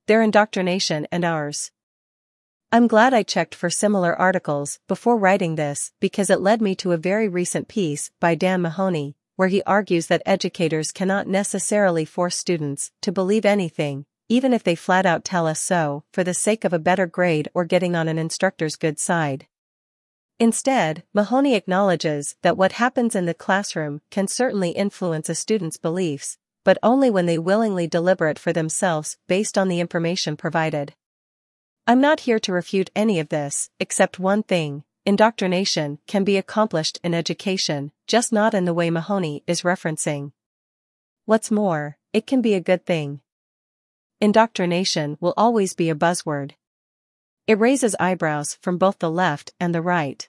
their indoctrination and ours. I'm glad I checked for similar articles before writing this because it led me to a very recent piece by Dan Mahoney, where he argues that educators cannot necessarily force students to believe anything, even if they flat out tell us so, for the sake of a better grade or getting on an instructor's good side. Instead, Mahoney acknowledges that what happens in the classroom can certainly influence a student's beliefs, but only when they willingly deliberate for themselves based on the information provided. I'm not here to refute any of this, except one thing: indoctrination can be accomplished in education, just not in the way Mahoney is referencing. What's more, it can be a good thing. Indoctrination will always be a buzzword. It raises eyebrows from both the left and the right.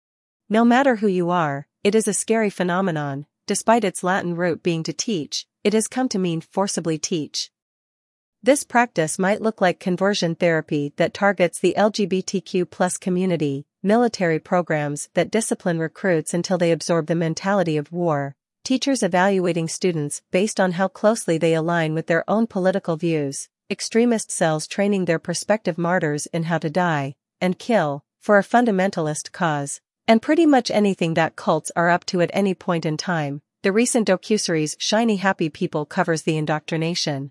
No matter who you are, it is a scary phenomenon. Despite its Latin root being to teach, it has come to mean forcibly teach. This practice might look like conversion therapy that targets the LGBTQ+ community, military programs that discipline recruits until they absorb the mentality of war, teachers evaluating students based on how closely they align with their own political views, extremist cells training their prospective martyrs in how to die and kill for a fundamentalist cause, and pretty much anything that cults are up to at any point in time. The recent docuseries Shiny Happy People covers the indoctrination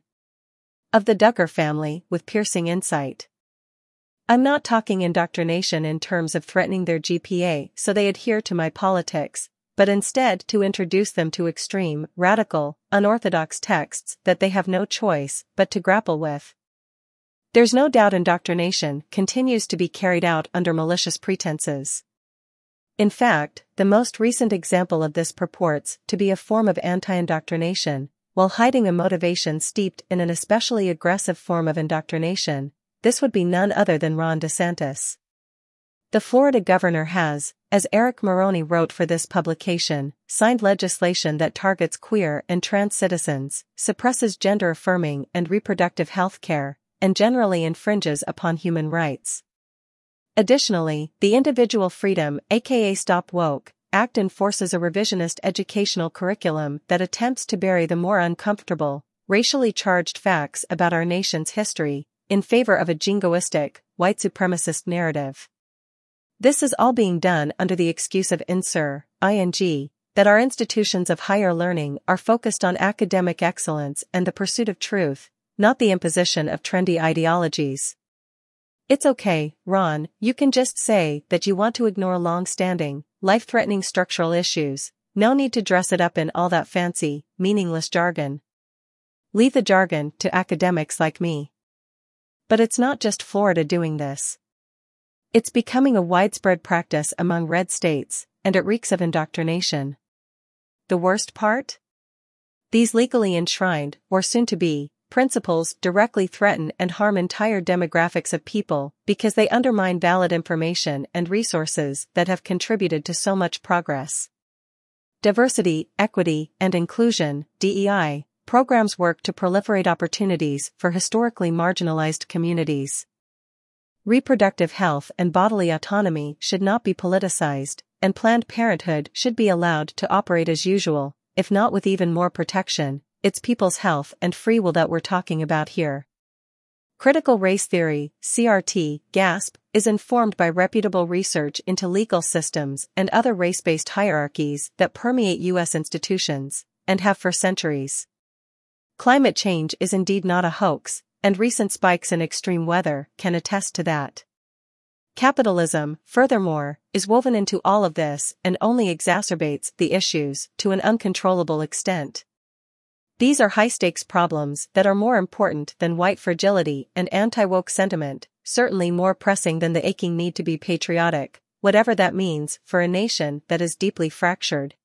of the Duggar family with piercing insight. I'm not talking indoctrination in terms of threatening their GPA so they adhere to my politics, but instead to introduce them to extreme, radical, unorthodox texts that they have no choice but to grapple with. There's no doubt indoctrination continues to be carried out under malicious pretenses. In fact, the most recent example of this purports to be a form of anti-indoctrination, while hiding a motivation steeped in an especially aggressive form of indoctrination. This would be none other than Ron DeSantis. The Florida governor has, as Eric Maroney wrote for this publication, signed legislation that targets queer and trans citizens, suppresses gender-affirming and reproductive health care, and generally infringes upon human rights. Additionally, the Individual Freedom, aka Stop Woke, Act enforces a revisionist educational curriculum that attempts to bury the more uncomfortable, racially charged facts about our nation's history, in favor of a jingoistic, white supremacist narrative. This is all being done under the excuse of that our institutions of higher learning are focused on academic excellence and the pursuit of truth, not the imposition of trendy ideologies. It's okay, Ron, you can just say that you want to ignore long-standing, life-threatening structural issues. No need to dress it up in all that fancy, meaningless jargon. Leave the jargon to academics like me. But it's not just Florida doing this. It's becoming a widespread practice among red states, and it reeks of indoctrination. The worst part? These legally enshrined, or soon-to-be, principles directly threaten and harm entire demographics of people because they undermine valid information and resources that have contributed to so much progress. Diversity, equity, and inclusion, DEI, programs work to proliferate opportunities for historically marginalized communities. Reproductive health and bodily autonomy should not be politicized, and Planned Parenthood should be allowed to operate as usual, if not with even more protection. It's people's health and free will that we're talking about here. Critical race theory, CRT, GASP, is informed by reputable research into legal systems and other race-based hierarchies that permeate U.S. institutions, and have for centuries. Climate change is indeed not a hoax, and recent spikes in extreme weather can attest to that. Capitalism, furthermore, is woven into all of this and only exacerbates the issues to an uncontrollable extent. These are high-stakes problems that are more important than white fragility and anti-woke sentiment, certainly more pressing than the aching need to be patriotic, whatever that means for a nation that is deeply fractured.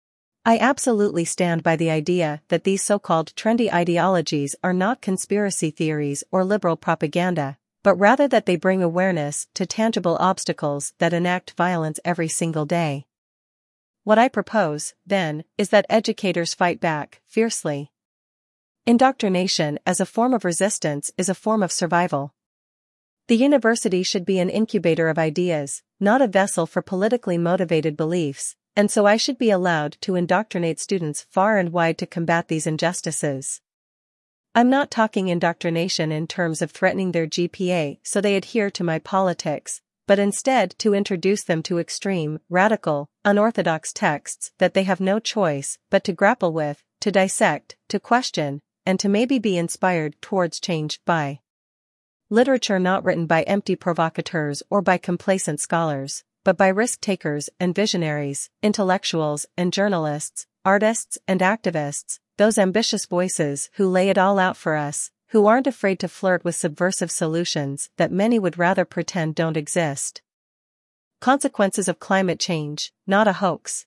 I absolutely stand by the idea that these so-called trendy ideologies are not conspiracy theories or liberal propaganda, but rather that they bring awareness to tangible obstacles that enact violence every single day. What I propose, then, is that educators fight back, fiercely. Indoctrination as a form of resistance is a form of survival. The university should be an incubator of ideas, not a vessel for politically motivated beliefs, and so I should be allowed to indoctrinate students far and wide to combat these injustices. I'm not talking indoctrination in terms of threatening their GPA so they adhere to my politics, but instead to introduce them to extreme, radical, unorthodox texts that they have no choice but to grapple with, to dissect, to question, and to maybe be inspired towards change by. Literature not written by empty provocateurs or by complacent scholars, but by risk-takers and visionaries, intellectuals and journalists, artists and activists, those ambitious voices who lay it all out for us, who aren't afraid to flirt with subversive solutions that many would rather pretend don't exist. Consequences of Climate Change, Not a Hoax.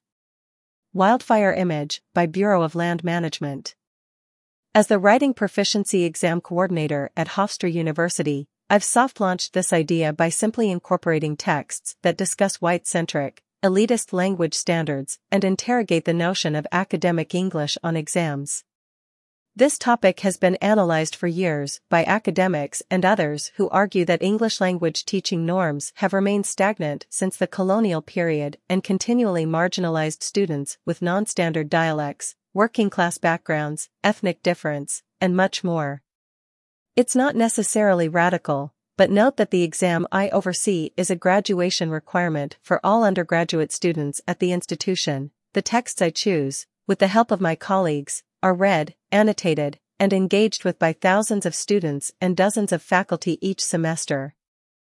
Wildfire Image, by Bureau of Land Management. As the Writing Proficiency Exam Coordinator at Hofstra University, I've soft-launched this idea by simply incorporating texts that discuss white-centric, elitist language standards and interrogate the notion of academic English on exams. This topic has been analyzed for years by academics and others who argue that English language teaching norms have remained stagnant since the colonial period and continually marginalized students with non-standard dialects, working-class backgrounds, ethnic difference, and much more. It's not necessarily radical, but note that the exam I oversee is a graduation requirement for all undergraduate students at the institution. The texts I choose, with the help of my colleagues, are read, annotated, and engaged with by thousands of students and dozens of faculty each semester.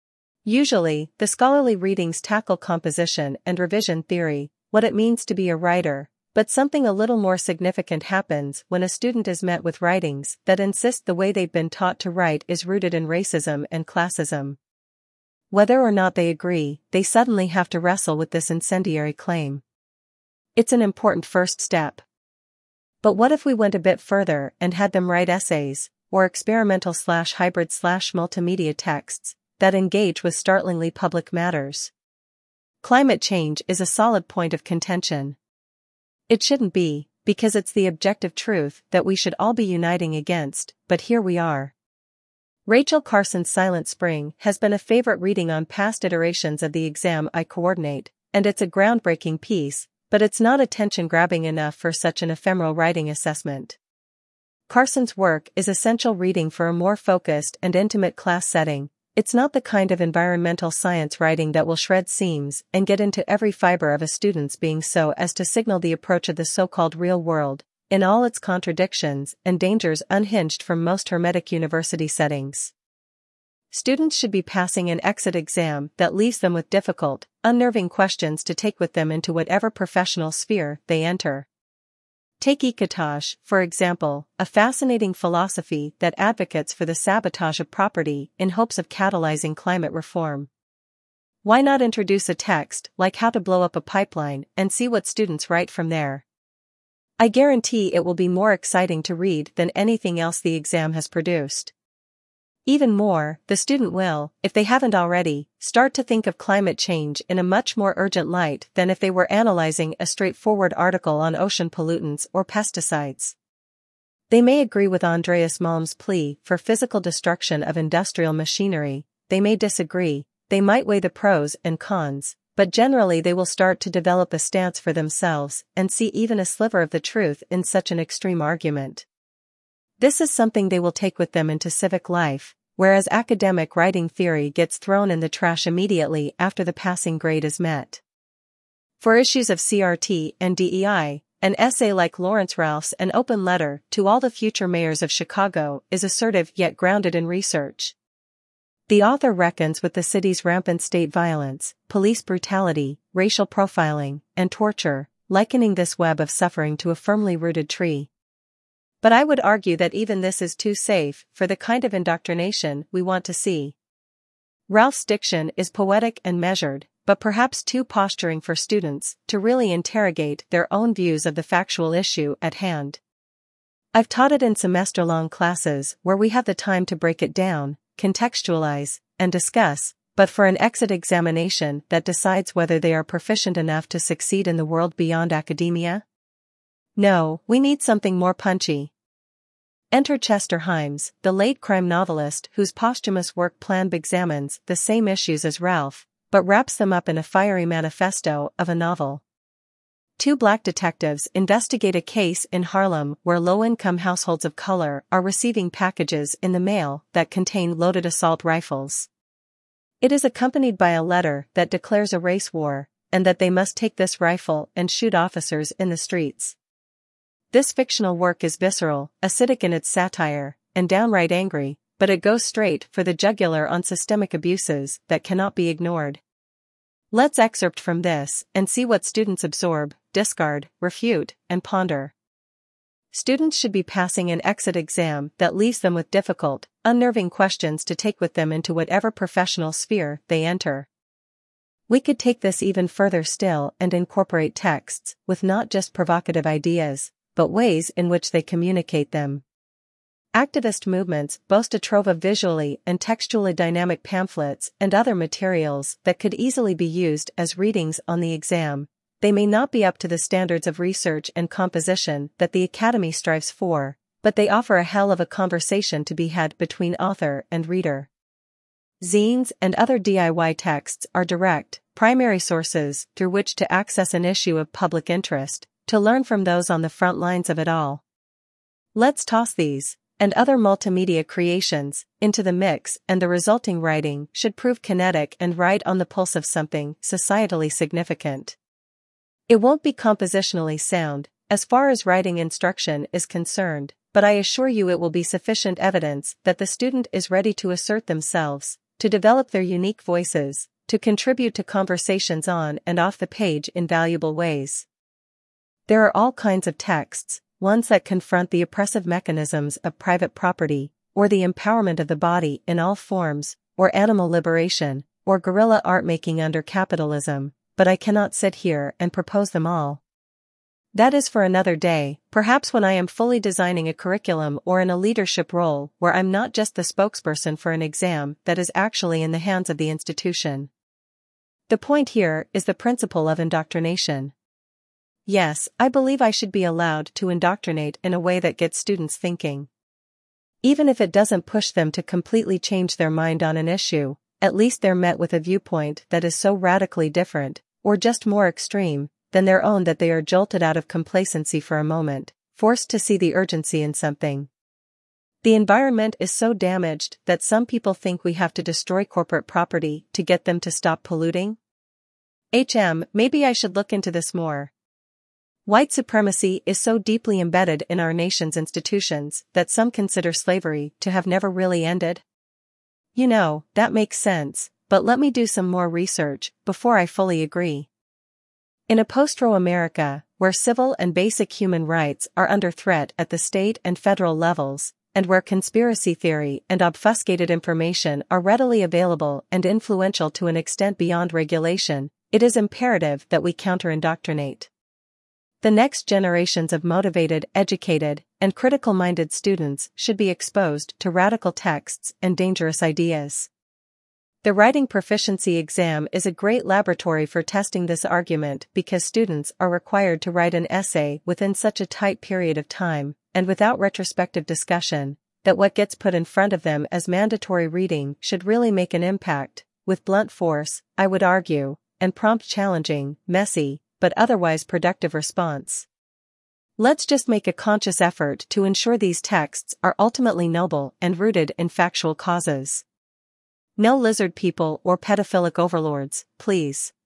Usually, the scholarly readings tackle composition and revision theory, what it means to be a writer, but something a little more significant happens when a student is met with writings that insist the way they've been taught to write is rooted in racism and classism. Whether or not they agree, they suddenly have to wrestle with this incendiary claim. It's an important first step. But what if we went a bit further and had them write essays, or experimental/hybrid/multimedia texts, that engage with startlingly public matters? Climate change is a solid point of contention. It shouldn't be, because it's the objective truth that we should all be uniting against, but here we are. Rachel Carson's Silent Spring has been a favorite reading on past iterations of the exam I coordinate, and it's a groundbreaking piece, but it's not attention-grabbing enough for such an ephemeral writing assessment. Carson's work is essential reading for a more focused and intimate class setting. It's not the kind of environmental science writing that will shred seams and get into every fiber of a student's being so as to signal the approach of the so-called real world, in all its contradictions and dangers unhinged from most hermetic university settings. Students should be passing an exit exam that leaves them with difficult, unnerving questions to take with them into whatever professional sphere they enter. Take ecotage, for example, a fascinating philosophy that advocates for the sabotage of property in hopes of catalyzing climate reform. Why not introduce a text like How to Blow Up a Pipeline and see what students write from there? I guarantee it will be more exciting to read than anything else the exam has produced. Even more, the student will, if they haven't already, start to think of climate change in a much more urgent light than if they were analyzing a straightforward article on ocean pollutants or pesticides. They may agree with Andreas Malm's plea for physical destruction of industrial machinery, they may disagree, they might weigh the pros and cons, but generally they will start to develop a stance for themselves and see even a sliver of the truth in such an extreme argument. This is something they will take with them into civic life, whereas academic writing theory gets thrown in the trash immediately after the passing grade is met. For issues of CRT and DEI, an essay like Lawrence Ralph's An Open Letter to All the Future Mayors of Chicago is assertive yet grounded in research. The author reckons with the city's rampant state violence, police brutality, racial profiling, and torture, likening this web of suffering to a firmly rooted tree. But I would argue that even this is too safe for the kind of indoctrination we want to see. Ralph's diction is poetic and measured, but perhaps too posturing for students to really interrogate their own views of the factual issue at hand. I've taught it in semester-long classes where we have the time to break it down, contextualize, and discuss, but for an exit examination that decides whether they are proficient enough to succeed in the world beyond academia? No, we need something more punchy. Enter Chester Himes, the late crime novelist whose posthumous work Plan B examines the same issues as Ralph, but wraps them up in a fiery manifesto of a novel. Two black detectives investigate a case in Harlem where low-income households of color are receiving packages in the mail that contain loaded assault rifles. It is accompanied by a letter that declares a race war, and that they must take this rifle and shoot officers in the streets. This fictional work is visceral, acidic in its satire, and downright angry, but it goes straight for the jugular on systemic abuses that cannot be ignored. Let's excerpt from this and see what students absorb, discard, refute, and ponder. Students should be passing an exit exam that leaves them with difficult, unnerving questions to take with them into whatever professional sphere they enter. We could take this even further still and incorporate texts with not just provocative ideas, but ways in which they communicate them. Activist movements boast a trove of visually and textually dynamic pamphlets and other materials that could easily be used as readings on the exam. They may not be up to the standards of research and composition that the Academy strives for, but they offer a hell of a conversation to be had between author and reader. Zines and other DIY texts are direct, primary sources through which to access an issue of public interest, to learn from those on the front lines of it all. Let's toss these, and other multimedia creations, into the mix, and the resulting writing should prove kinetic and right on the pulse of something societally significant. It won't be compositionally sound, as far as writing instruction is concerned, but I assure you it will be sufficient evidence that the student is ready to assert themselves, to develop their unique voices, to contribute to conversations on and off the page in valuable ways. There are all kinds of texts, ones that confront the oppressive mechanisms of private property, or the empowerment of the body in all forms, or animal liberation, or guerrilla art making under capitalism, but I cannot sit here and propose them all. That is for another day, perhaps when I am fully designing a curriculum or in a leadership role where I'm not just the spokesperson for an exam that is actually in the hands of the institution. The point here is the principle of indoctrination. Yes, I believe I should be allowed to indoctrinate in a way that gets students thinking. Even if it doesn't push them to completely change their mind on an issue, at least they're met with a viewpoint that is so radically different, or just more extreme, than their own that they are jolted out of complacency for a moment, forced to see the urgency in something. The environment is so damaged that some people think we have to destroy corporate property to get them to stop polluting. Maybe I should look into this more. White supremacy is so deeply embedded in our nation's institutions that some consider slavery to have never really ended. You know, that makes sense, but let me do some more research before I fully agree. In a post-Roe America, where civil and basic human rights are under threat at the state and federal levels, and where conspiracy theory and obfuscated information are readily available and influential to an extent beyond regulation, it is imperative that we counter-indoctrinate. The next generations of motivated, educated, and critical-minded students should be exposed to radical texts and dangerous ideas. The writing proficiency exam is a great laboratory for testing this argument because students are required to write an essay within such a tight period of time, and without retrospective discussion, that what gets put in front of them as mandatory reading should really make an impact, with blunt force, I would argue, and prompt challenging, messy, but otherwise productive response. Let's just make a conscious effort to ensure these texts are ultimately noble and rooted in factual causes. No lizard people or pedophilic overlords, please.